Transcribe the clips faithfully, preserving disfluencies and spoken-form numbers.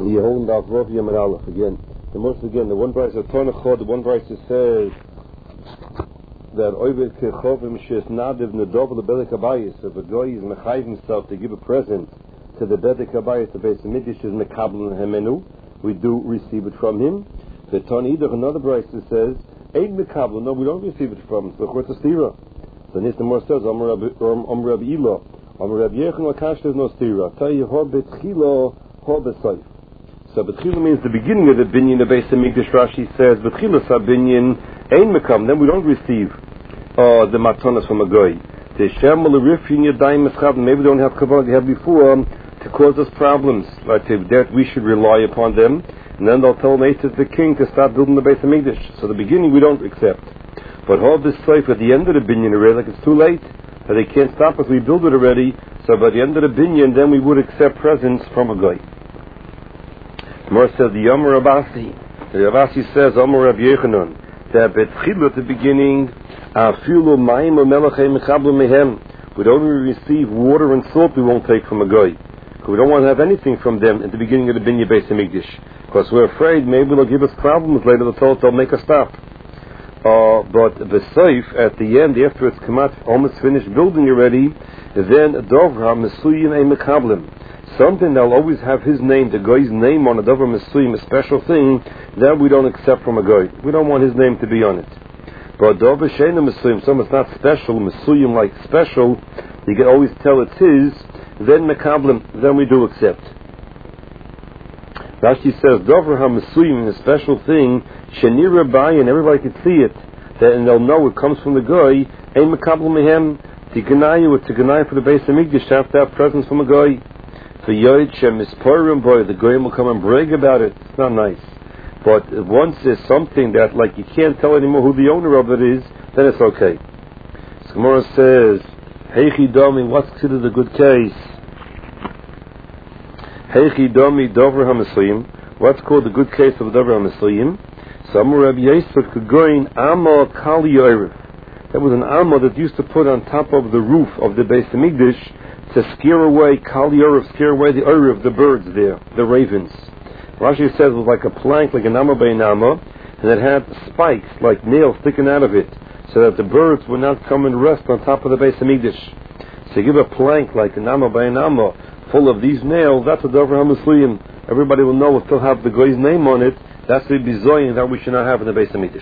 You're holding off Rav Yom Aleph again. The most again, the one price of Tonachod, the one price that says that Oived Kechovim Shes Nadiv Nadov LeBedek Habayis. If a guy is mechayiv himself to give a present to the Bedek Habayis, the Beis Hamikdash is mekabel hemenu, we do receive it from him. The Tani Idach, another price that says Eid mekabel, no, we don't receive it from him. So Chorta Stira. So Nistan Mor says Amar Rabbi Ila, Amar Rabbi Yechon Lakash, there's no Stira. Tayi Hor Betchilo Hor Besayf. So Betchila means the beginning of the binyan. The Beis Hamikdash, Rashi says Betchila Sabinyan Ein Mekam. Then we don't receive uh, the matanas from a guy. The Shemal Rifin Yadayim Eschad. Maybe we don't have kabbalah they had before um, to cause us problems. Like that, we should rely upon them. And then they'll tell Nathan the king to start building the Beis Hamikdash. So the beginning we don't accept. But hold this safe at the end of the binyan already, like it's too late. And they can't stop us. We build it already. So by the end of the binyan, then we would accept presents from a guy. More says the Yomer Abasi. The Abasi says Omer Rabbi Yechanan that betchila at the beginning, afilu mayim u'melachei mechablu mehem. We don't only receive water and salt. We won't take from a guy. We don't want to have anything from them at the beginning of the binyan Beis Hamikdash, because we're afraid maybe they'll give us problems later. They'll tell us they'll make us stop. Uh, but the safe at the end, after it's come out, almost finished building already, then dovra mesuyin ein mekablim. Something that'll always have his name, the guy's name on a davar mesuyim, a special thing that we don't accept from a guy. We don't want his name to be on it. But davar sheina mesuyim, something that's not special, mesuyim like special, you can always tell it's his. Then mekablim, then we do accept. Rashi says davar ha-mesuyim, a special thing, shenira bayi, and everybody can see it, that, and they'll know it comes from the guy. Ein mekablim mehem tiganayu, it's a ganai for the Beis Hamikdash to have to have presents from a guy. The Yoid Shem is pouring boy, the goyim will come and brag about it. It's not nice. But once there's something that, like, you can't tell anymore who the owner of it is, then it's okay. So Gemara says, Heichi Domi, what's considered a good case? Heichi Domi Dover HaMesuyim. What's called the good case of Dover HaMesuyim? Some Rabbi Yosef could go in Amma Kali Yorev. That was an Amma that used to put on top of the roof of the Beis Hamikdash to scare away Kal Yorev, scare away the Ur of the birds there, the ravens. Rashi says it was like a plank, like an Amma Bein Amma, and it had spikes, like nails sticking out of it, so that the birds would not come and rest on top of the Beis Hamikdash. So you give a plank like an Amma Bein Amma, full of these nails, that's a Dover HaMesuyim. Everybody will know, will still have the guy's name on it. That's the bizoyin that we should not have in the Beis Hamikdash.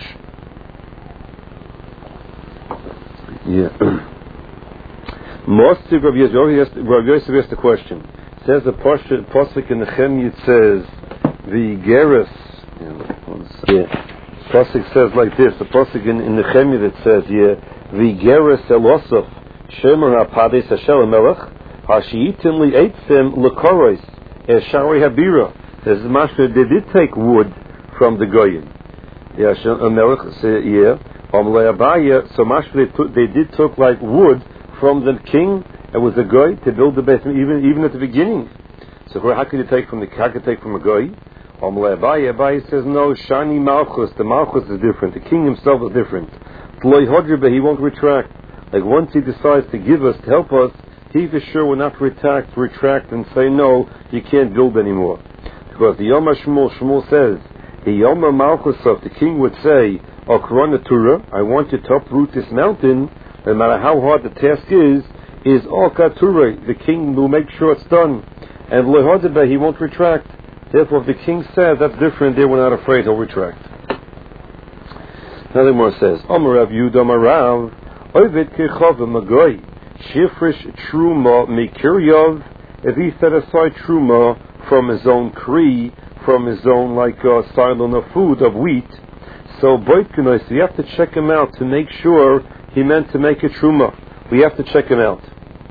Yeah. Most of Rabbi Yosef asked the question. It says the Pasuk in Nehemiah, it says the Geras. Yeah. Pasuk says like this. The Pasuk in, in Nehemiah that says yeah, the Geras Elosov Shemer HaPades Hashem Melech Hashiitim Li Eitzim Lekoros Eshari Habira. There's a master. They did take wood from the Goyim. Yeah, Melech. Yeah. Omle Abaya. So master they took. They did took like wood from the king. It was a guy to build the basement, even even at the beginning. So how could you take from the how could you take from a guy? Abaye Abaye says no. Shani Malchus, the Malchus is different. The king himself is different. He won't retract. Like once he decides to give us, to help us, he for sure will not retract, retract and say no, you can't build anymore. Because the Yom Shmuel Shmuel says the Yom Malchus of the king would say, O Korana Torah, I want you to uproot this mountain. No matter how hard the task is, is all katurei. The king will make sure it's done. And lehodebe, he won't retract. Therefore, if the king says that's different, they were not afraid, he'll retract. Another more says, Omer Rav Yehuda Marav, Ovid Kechov Magoy, Shifrish Truma Mikiryov, if he set aside Truma from his own Kri, from his own, like, uh, silent of food, of wheat, so Boitkanoi, so you have to check him out to make sure he meant to make a truma. We have to check him out.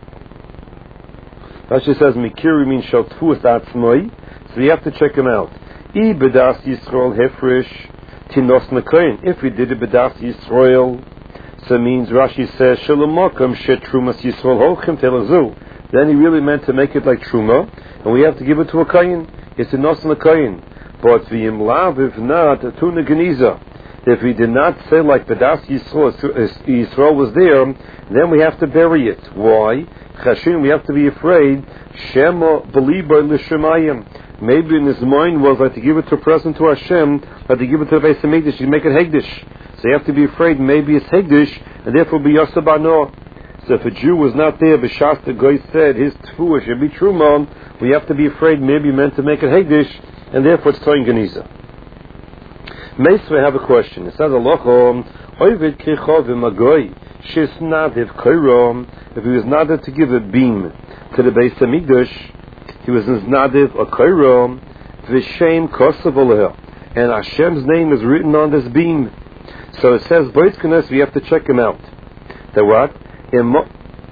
Rashi says Mikiri means Shaltfuas Atzmoi, so we have to check him out. I Bedas Yisrael Hefresh Tinos Nakain. If we did a Bedas Yisrael, so it means Rashi says Shalamakam Shet Trumas Yisrael Holchem Telazu. Then he really meant to make it like truma, and we have to give it to a kain. It's a nos nakain. But v'im lav, if not, tuna geniza. If we did not say like Bedas Yisrael, Yisrael was there, then we have to bury it. Why? Chashin, we have to be afraid. Shema beliba l'shemayim, Maybe in his mind was like to give it to a person to Hashem, like to give it to the Beis HaMikdash, you make it Hegdish. So you have to be afraid maybe it's Hegdish, and therefore be Yosef Bano. So if a Jew was not there, B'shas the Goy said his Tfuah should be Truma, we have to be afraid maybe meant to make it Hegdish, and therefore it's Toyin Geniza. Meisvei have a question. It says, Alochom, Oivid Kechovim Agoy, Shis Nadiv Koirom, if he was nadiv to give a beam to the Beis HaMikdash, he was nadiv a Koirom, V'shem Kosav Oleh, and Hashem's name is written on this beam. So it says, Boitzkenes, we have to check him out. That what? Mo-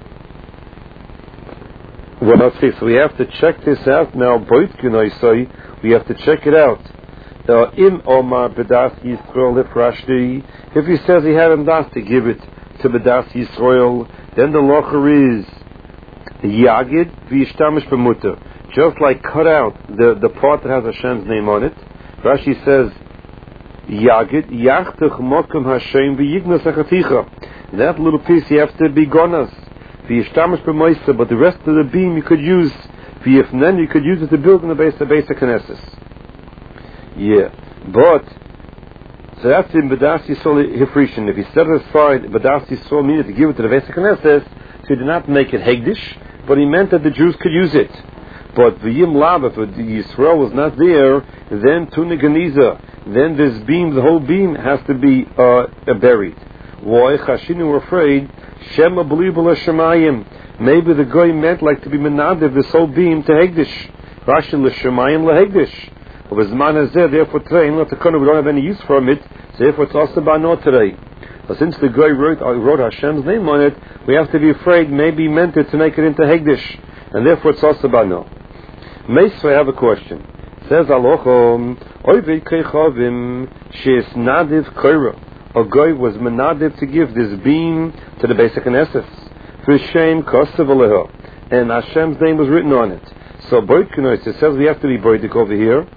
well, okay, so we have to check this out now. Boitzkenes, we have to check it out. Im Omar B'das Yisrael Lifrashti, if he says he had him das to give it to B'das Yisrael, then the locher is Yagid V'yishtamish B'mutter, just like cut out the, the part that has Hashem's name on it. Rashi says Yagid Yachtach Mokum Hashem V'yignas Achaticha. That little piece you have to be gonas V'yishtamish B'moisa, but the rest of the beam you could use V'yifnen, you could use it to build in the base of base of Knesset. Yeah, but so that's in B'das Yisrael Hifrishin. If he set it aside, B'das Yisrael needed to give it to the Beis HaKnesses, so he did not make it Hegdish, but he meant that the Jews could use it. But V'yim Lav, if Yisrael was not there, then Tuna Ganiza, then this beam, the whole beam, has to be uh, buried. Why? Chashinu were afraid, Shema B'libul HaShemayim. Maybe the guy meant like to be Menadiv, this whole beam to Hegdish. Rashi L'Shemayim LaHegdish. Therefore today, not the we don't have any use from it, so therefore it's also Bano today. But since the guy wrote, wrote Hashem's name on it, we have to be afraid maybe he meant it to make it into Hegdish, and therefore it's also Bano. Meisvei, I have a question. It says, Alochom, Oivei Keichovim, Sheis Nadiv Koira. A guy was Menadiv to give this beam to the Beis HaKnesses. V'shem Kosav Aleho. And Hashem's name was written on it. So, Boitkunos, it says we have to be Boitik over here.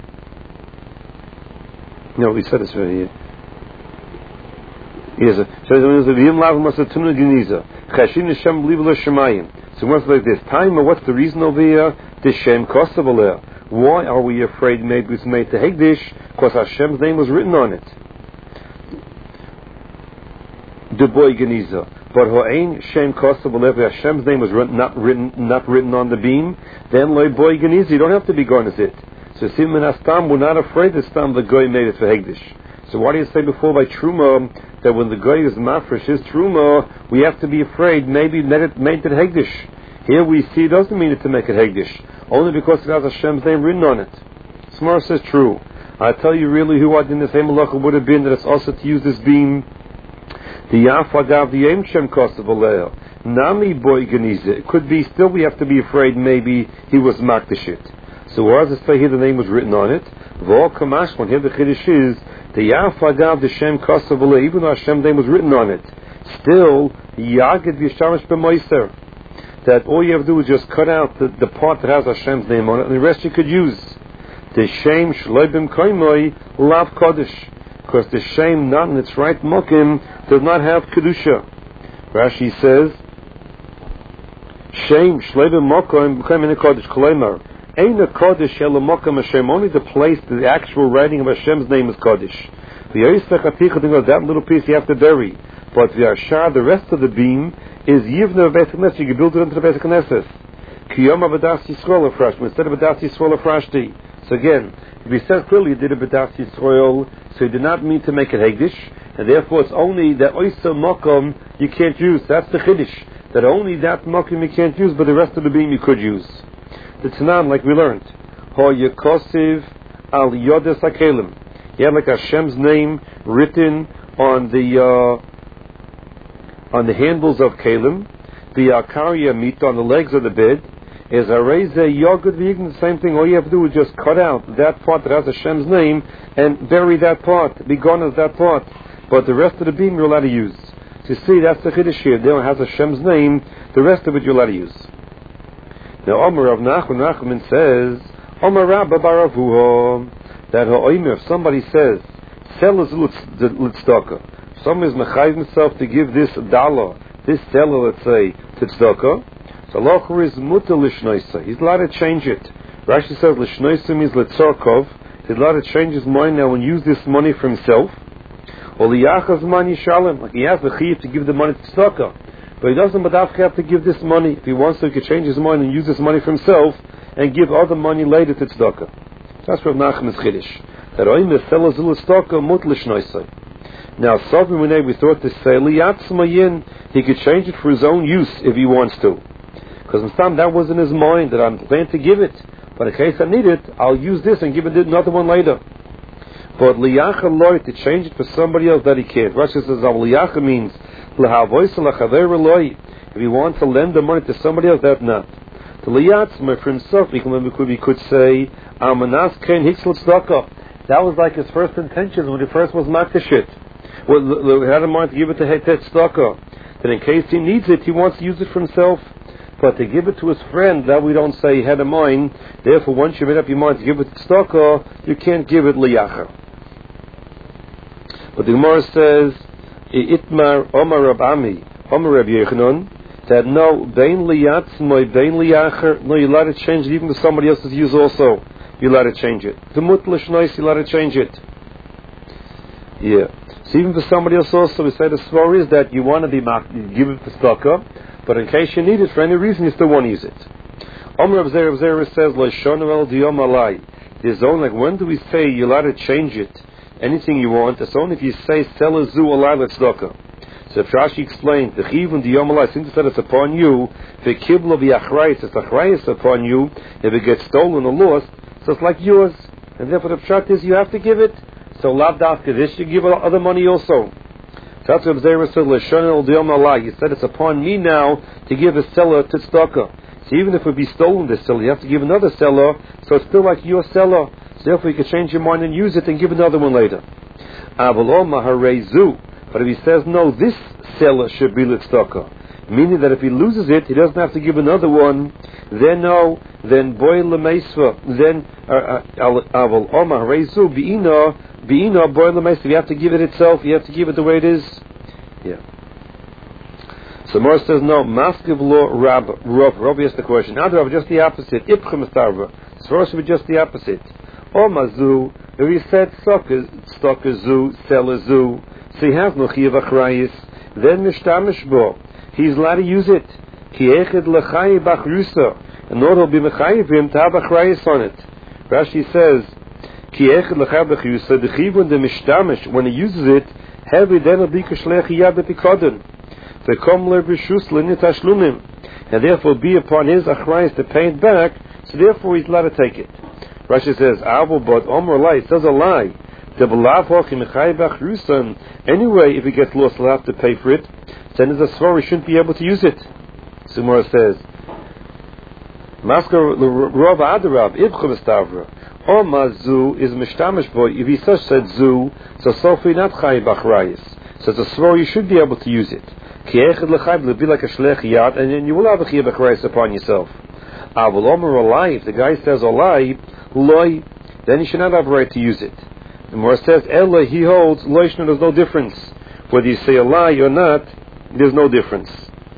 No, we said this right here. Yes, so what's like this? Time, what's the reason over here? The Shem Kosav. Why are we afraid maybe it's made to Hegdish? Because Hashem's name was written on it. The boy Geniza. But Ho'ain Shem Kosav, Hashem's name was written, not written not written on the beam, then Loi boy Geniza, you don't have to be going as it. So Simon Astam, we're not afraid that Stam the Goy made it for Hegdish. So why do you say before by Truma that when the Goy is mafresh his Truma, we have to be afraid maybe made it made it Hegdish? Here we see it doesn't mean it to make it Hegdish, only because it has Hashem's name written on it. Smar says true. I tell you really who I in the same halacha would have been that it's also to use this beam. The Yafagav the Yem Shem Kosav Aleo. Nami boy Geniza. It could be still we have to be afraid maybe he was Makdashit. So where does it say here the name was written on it? V'ol Kamash, when here the Chiddush is, the Yafagav the Shem Kosav Aleo, even though Hashem's name was written on it, still, Yagid V'yishamish B'moiser. That all you have to do is just cut out the, the part that has Hashem's name on it, and the rest you could use. The Shem Shloibim Koimoi Lav Kodesh. Because the Shem, not in its right Mokim, does not have Kedusha. Rashi says, Shem Shloibim Mokim Koimoi Kodesh Kolemar. Ain't a Kodesh Ela Mokim Hashem, only the place, the actual writing of Hashem's name is Kodesh. The that little piece you have to bury. But the Ashar, the rest of the beam, is Yivna Beis HaKnesses. You can build it into the Beis HaKnesses. Kiyom B'das Yisrael Afrashti, instead of B'das Yisrael Afrashti. So again, if he says clearly he did a B'das Yisrael, so he did not mean to make it Hegdish, and therefore it's only that Oysa Mokom you can't use. That's the Chiddush. That only that Mokom you can't use, but the rest of the beam you could use. The Tanan, like we learned, Ho Yekosiv Al Yodes HaKelim. You have like Hashem's name written on the uh, on the handles of Kelim, the Akarya meat on the legs of the bed, is a Reza Yogurt Vegan, the same thing. All you have to do is just cut out that part that has Hashem's name and bury that part, be gone as that part. But the rest of the beam you're allowed to use. So you see, that's the Chiddush here. There has Hashem's name, the rest of it you're allowed to use. Now, Omer Rav Nachman Nachman says, Omer Rabba Baravuho, that Ha'omer, if somebody says, sell his litzdaka, someone is mechayiv himself to give this dollar, this seller, let's say, to tzedakah, so locher is mutar lishnoisa. He's allowed to change it. Rashi says, L'shnoisim is letzorkov. He's allowed to change his mind now and use this money for himself. Or liyachaz man yishalem. Like he has the chiyuv to give the money to tzedakah. But he doesn't but have to give this money. If he wants to, he can change his mind and use this money for himself and give other money later to tzedakah. That's Rav Nachman's chiddush. That oim sell zul tzedakah mut l'shnoisai. Now, Sovim Renei, we thought to say, Liyatzmayin, he could change it for his own use if he wants to. Because in some that was in his mind, that I'm planning to give it. But in case I need it, I'll use this and give it another one later. But Liyacha loy, to change it for somebody else that he can't. Rashi says, Liyacha means, if he wants to lend the money to somebody else, that's not. To Liyatzma, for himself, we could, we could say, Amanas Ken Hiksel Tzedakah. That was like his first intention when he first was Makdashit. Well, he had in mind to give it to Hetet Tzedakah. Then in case he needs it, he wants to use it for himself. But to give it to his friend, that we don't say he had in mind. Therefore, once you made up your mind to give it to Tzedakah, you can't give it Liyacha. But the Gemara says, Itmar Omar Rab Ami, Omar Rab Yechanan, that no, Bein Liyatzmoy, Bein Liyacha, no, you're allowed to change it even to somebody else's use also. You're allowed to change it. The Mutlish Nois, you're allowed to change it. Yeah. So even for somebody else also, we say the story is that you want to be marked, you give it to tzedakah, but in case you need it for any reason, you still want to use it. Omer Rav Zera, Rav Zera says, Lo shonu el diyom alai. There's only, like, when do we say you're allowed to change it? Anything you want, it's only if you say, sell a zu alai letzedakah. So if Rashi explained, the chivun diyom alai, since it said it's upon you, the kibla v'achrayis, it's achrayis upon you, if it gets stolen or lost, so it's like yours. And therefore the pshat is you have to give it. So lav dafka this, you give other money also. So that's what Zera said, L'shon el diyom alai. He said it's upon me now to give a seller to tzedakah. So even if it be stolen, this seller, you have to give another seller, so it's still like your seller. So therefore you can change your mind and use it and give another one later. Avaloma harezu. But if he says, no, this seller should be tzedakah, meaning that if he loses it, he doesn't have to give another one, then no, then boy lemeisva, then avaloma harezu bi'ina, Beina boil the if you have to give it itself, you have to give it the way it is. Yeah. So Mor says no. Maskiv lo rab Rav. Rav asked the question. Now Rav, just the opposite. Ipchem starva. So should be just the opposite. O mazu. If he said stokazu, selazu, so he has no chiyav achrayis. Then mishtamish bo. He's allowed to use it. Ki echad lechai bachrusa. And order will be mechayiv him to have achrayis on it. Rashi says. When he uses it, heavy then will be and therefore be upon his achrayis to pay it back, so therefore he's allowed to take it. Rashi says, but Omer Lai says a lie. Anyway, if it gets lost, he'll have to pay for it. Then as a svar, he shouldn't be able to use it. Sumara says, Maskar Rav Adarab, Ibchum Estavra. O mazu is mishtamish boy. If he such said zu, so sofi not chayiv achrayis. So it's a svar you should be able to use it. Ki echad lechayiv will be like a shlech yad, and then you will have a chayiv achrayis upon yourself. Avol omer olai. If the guy says olai, loy, then you should not have a right to use it. The Gemara says ella he holds loishna. There's no difference whether you say olai or not. There's no difference.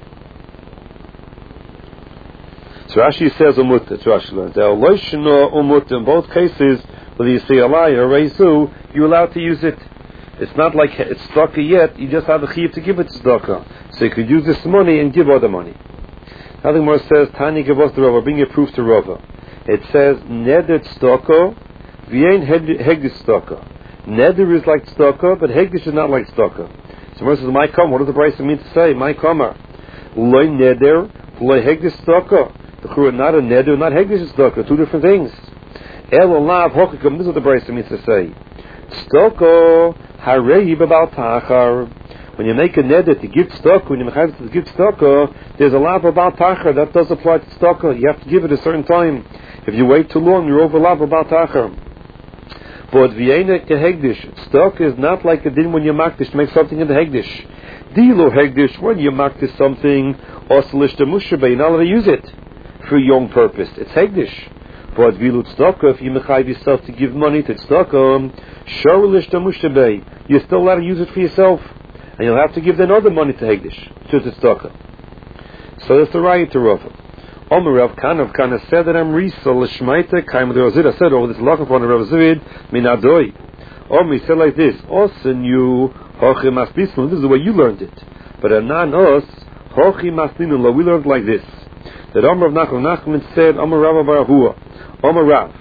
So Rashi says umutta. Rashi learns umutta. In both cases, whether you say alai or reizu, you're allowed to use it. It's not like it's tzedakah yet. You just have a chiyuv to give it to tzedakah. So you could use this money and give other money. Now the Gemara says Tani gavos the Rava. Bring a proof to Rava. It says neder tzedakah v'yein hegdish tzedakah. Neder is like tzedakah, but hegdish is not like tzedakah. So the Gemara says my kamar. What does the Brisa mean to say? My kamar. Loy neder, loy hegdish tzedakah. The Chura, not a neder, not hegdish tzedakah, two different things. El olav hokikum, this is what the Brisa means to say. Tzedakah harei b'bal tachar. When you make a neder to give tzedakah, when you make to give tzedakah, there's a lav b'bal tachar that does apply to tzedakah. You have to give it a certain time. If you wait too long, you're over lav b'bal tachar. But v'yeina kehegdish, tzedakah is not like a din when you makdish to make something in the hegdish. Dilo hegdish, when you makdish something, oslish the mushabeh, you're not allowed to use it for your own purpose. It's hegdish. But vilut tzedakah, if you mechayiv yourself to give money to tzedakah, shorelish the mushabeh, you're still allowed to use it for yourself, and you'll have to give then other money to hegdish, to tzedakah. So that's the right to Rava. Omer Rav Kana of Kana said that I'm Risa l'shmaita kaim d'Razid. I said over this lach upon Rav Zavid minadoi. Omer said like this: Osen you hochi maspisnu. This is the way you learned it. But anan os hochi masninu. We learned like this. That Omer Rav Nachman Nachman said Omer Rav Barahua Omer Rav.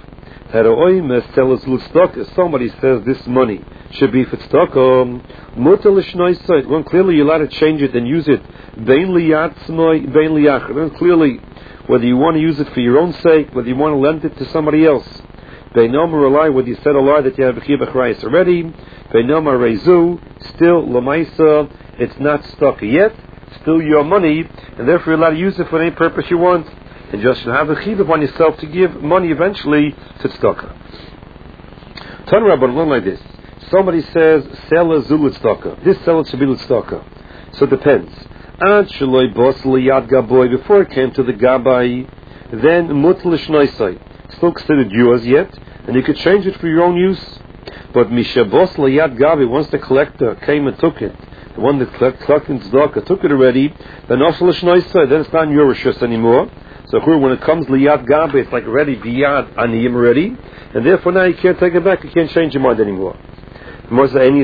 Somebody says this money should be for tzedakah. When clearly you're allowed to change it and use it, clearly whether you want to use it for your own sake, whether you want to lend it to somebody else. Whether you said a lie that you have a chiyuv achrayus already, still lamaisa, it's not tzedakah yet, still your money, and therefore you're allowed to use it for any purpose you want. And just have a chiyuv on yourself to give money eventually to tzedakah. Turn around, but learn like this. Somebody says, sell a zul tzedakah. This seller should be tzedakah. So it depends. Ad shaloi bos liyad gaboy, before it came to the gabai, then mut l'shnoisai. Still considered yours yet, and you could change it for your own use. But misha bos liyad gabai, once the collector came and took it, the one that collected tzedakah took it already, then also l'shnoisai, then it's not in your rishus anymore. So when it comes liyad gabe, it's like already biyad aniyim already, and therefore now you can't take it back, you can't change your mind anymore.